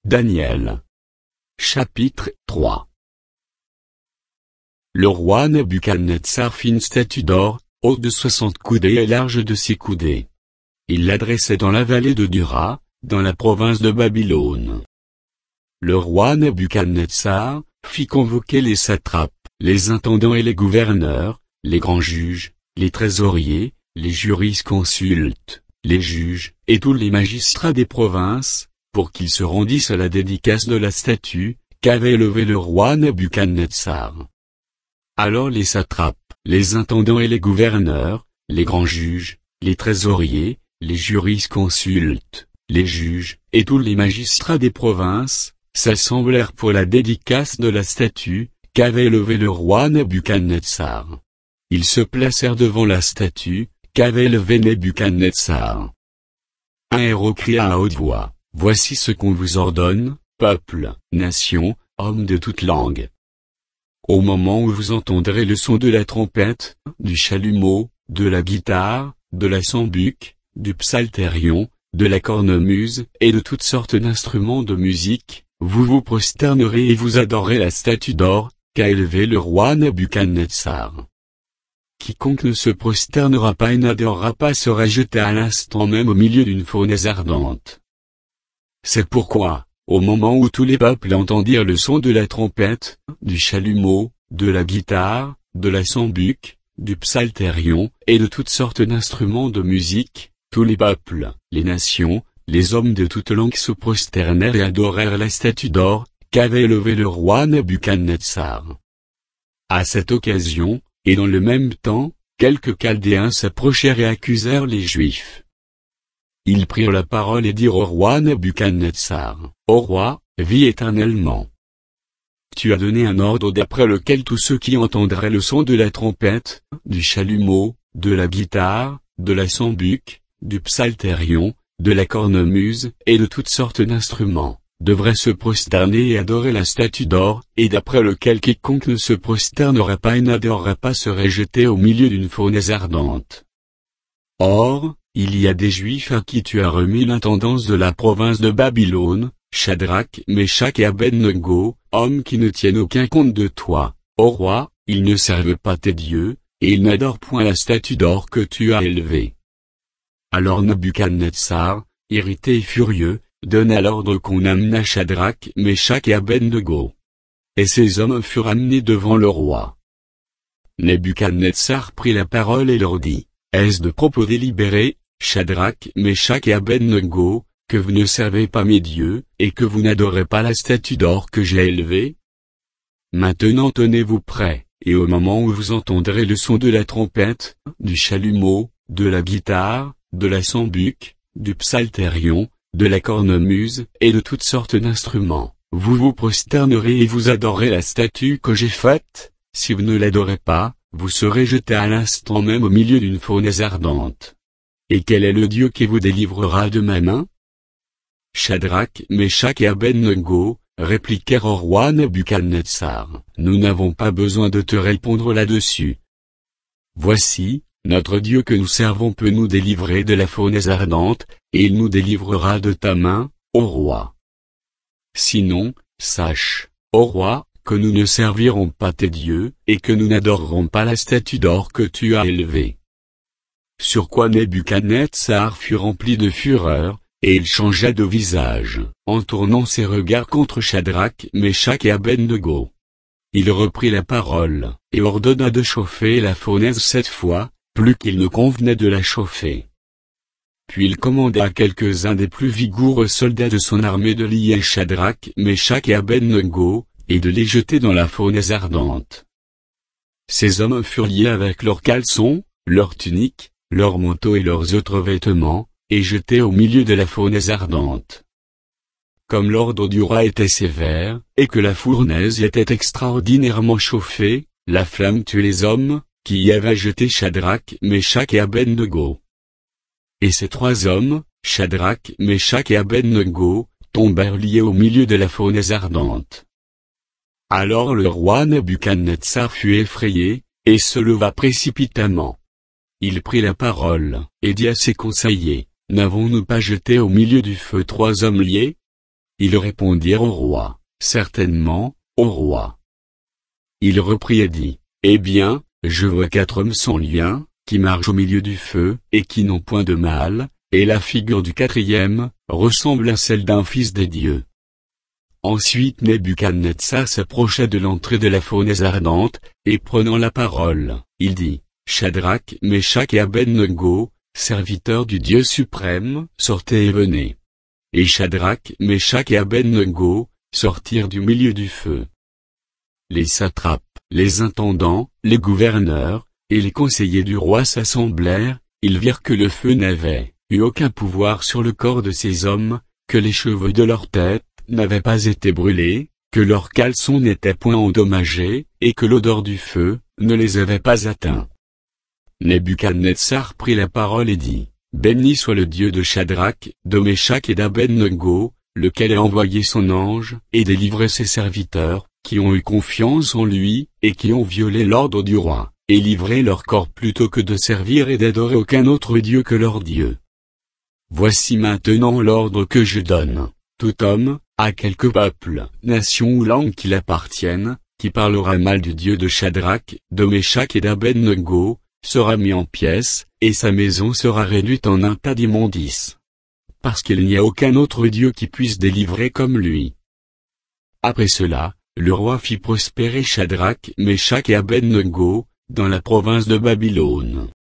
Daniel. Chapitre 3. Le roi Nebuchadnezzar fit une statue d'or, haute de 60 coudées et large de 6 coudées. Il l'adressait dans la vallée de Dura, dans la province de Babylone. Le roi Nebuchadnezzar fit convoquer les satrapes, les intendants et les gouverneurs, les grands juges, les trésoriers, les jurisconsultes, les juges, et tous les magistrats des provinces, pour qu'ils se rendissent à la dédicace de la statue, qu'avait élevée le roi Nebuchadnezzar. Alors les satrapes, les intendants et les gouverneurs, les grands juges, les trésoriers, les jurisconsultes, les juges, et tous les magistrats des provinces, s'assemblèrent pour la dédicace de la statue, qu'avait élevée le roi Nebuchadnezzar. Ils se placèrent devant la statue, qu'avait élevée Nebuchadnezzar. Un héros cria à haute voix, « Voici ce qu'on vous ordonne, peuple, nation, hommes de toute langue. Au moment où vous entendrez le son de la trompette, du chalumeau, de la guitare, de la sambuc, du psalterion, de la cornemuse, et de toutes sortes d'instruments de musique, vous vous prosternerez et vous adorerez la statue d'or, qu'a élevée le roi Nebuchadnezzar. Quiconque ne se prosternera pas et n'adorera pas sera jeté à l'instant même au milieu d'une fournaise ardente. C'est pourquoi, au moment où tous les peuples entendirent le son de la trompette, du chalumeau, de la guitare, de la sambuc, du psalterion, et de toutes sortes d'instruments de musique, tous les peuples, les nations, les hommes de toute langue se prosternèrent et adorèrent la statue d'or, qu'avait élevée le roi Nebuchadnezzar. À cette occasion, et dans le même temps, quelques Chaldéens s'approchèrent et accusèrent les Juifs. Ils prirent la parole et dirent au roi Nebuchadnezzar, « Ô roi, vis éternellement. Tu as donné un ordre d'après lequel tous ceux qui entendraient le son de la trompette, du chalumeau, de la guitare, de la sambuc, du psalterion, de la cornemuse, et de toutes sortes d'instruments, devraient se prosterner et adorer la statue d'or, et d'après lequel quiconque ne se prosternerait pas et n'adorerait pas serait jeté au milieu d'une fournaise ardente. Or, il y a des Juifs à qui tu as remis l'intendance de la province de Babylone, Shadrach, Meshach et Abednego, hommes qui ne tiennent aucun compte de toi, ô roi, ils ne servent pas tes dieux, et ils n'adorent point la statue d'or que tu as élevée. » Alors Nebuchadnezzar, irrité et furieux, donna l'ordre qu'on amenât Shadrach, Meshach et Abednego. Et ces hommes furent amenés devant le roi. Nebuchadnezzar prit la parole et leur dit, « Est-ce de propos délibérés, Shadrach, Meshach et Abednego, que vous ne servez pas mes dieux, et que vous n'adorez pas la statue d'or que j'ai élevée? Maintenant tenez-vous prêts, et au moment où vous entendrez le son de la trompette, du chalumeau, de la guitare, de la sambuc, du psalterion, de la cornemuse, et de toutes sortes d'instruments, vous vous prosternerez et vous adorerez la statue que j'ai faite. Si vous ne l'adorez pas, vous serez jeté à l'instant même au milieu d'une fournaise ardente. Et quel est le Dieu qui vous délivrera de ma main? » Shadrach, Meshach et Abednego répliquèrent au roi Nebuchadnezzar, « Nous n'avons pas besoin de te répondre là-dessus. Voici, notre Dieu que nous servons peut nous délivrer de la fournaise ardente, et il nous délivrera de ta main, ô roi. Sinon, sache, ô roi, que nous ne servirons pas tes dieux, et que nous n'adorerons pas la statue d'or que tu as élevée. » Sur quoi Nebuchadnezzar fut rempli de fureur, et il changea de visage, en tournant ses regards contre Shadrach, Meshach et Abednego. Il reprit la parole, et ordonna de chauffer la fournaise 7 fois, plus qu'il ne convenait de la chauffer. Puis il commanda à quelques-uns des plus vigoureux soldats de son armée de lier Shadrach, Meshach et Abednego, et de les jeter dans la fournaise ardente. Ces hommes furent liés avec leurs caleçons, leurs tuniques, leurs manteaux et leurs autres vêtements, et jetés au milieu de la fournaise ardente. Comme l'ordre du roi était sévère, et que la fournaise était extraordinairement chauffée, la flamme tuait les hommes, qui y avaient jeté Shadrach, Meshach et Abednego. Et ces 3 hommes, Shadrach, Meshach et Abednego, tombèrent liés au milieu de la fournaise ardente. Alors le roi Nebuchadnezzar fut effrayé, et se leva précipitamment. Il prit la parole, et dit à ses conseillers, « N'avons-nous pas jeté au milieu du feu 3 hommes liés? Ils répondirent au roi, certainement, au roi. Il reprit et dit, eh bien, je vois 4 hommes sans lien, qui marchent au milieu du feu, et qui n'ont point de mal, et la figure du 4e, ressemble à celle d'un fils des dieux. Ensuite Nebuchadnezzar s'approcha de l'entrée de la fournaise ardente, et prenant la parole, il dit, Shadrach, Meshach et Abednego, serviteurs du Dieu suprême, sortez et venez. Et Shadrach, Meshach et Abednego, sortirent du milieu du feu. Les satrapes, les intendants, les gouverneurs, et les conseillers du roi s'assemblèrent, ils virent que le feu n'avait eu aucun pouvoir sur le corps de ces hommes, que les cheveux de leur tête n'avaient pas été brûlés, que leurs caleçons n'étaient point endommagés, et que l'odeur du feu ne les avait pas atteints. Nebuchadnezzar prit la parole et dit, béni soit le Dieu de Shadrach, de Meshach et d'Abednego, lequel a envoyé son ange, et délivré ses serviteurs, qui ont eu confiance en lui, et qui ont violé l'ordre du roi, et livré leur corps plutôt que de servir et d'adorer aucun autre Dieu que leur Dieu. Voici maintenant l'ordre que je donne. Tout homme, à quelque peuple, nation ou langue qu'il appartienne, qui parlera mal du Dieu de Shadrach, de Meshach et d'Abednego, sera mis en pièces, et sa maison sera réduite en un tas d'immondices. Parce qu'il n'y a aucun autre Dieu qui puisse délivrer comme lui. Après cela, le roi fit prospérer Shadrach, Meshach et Abednego, dans la province de Babylone.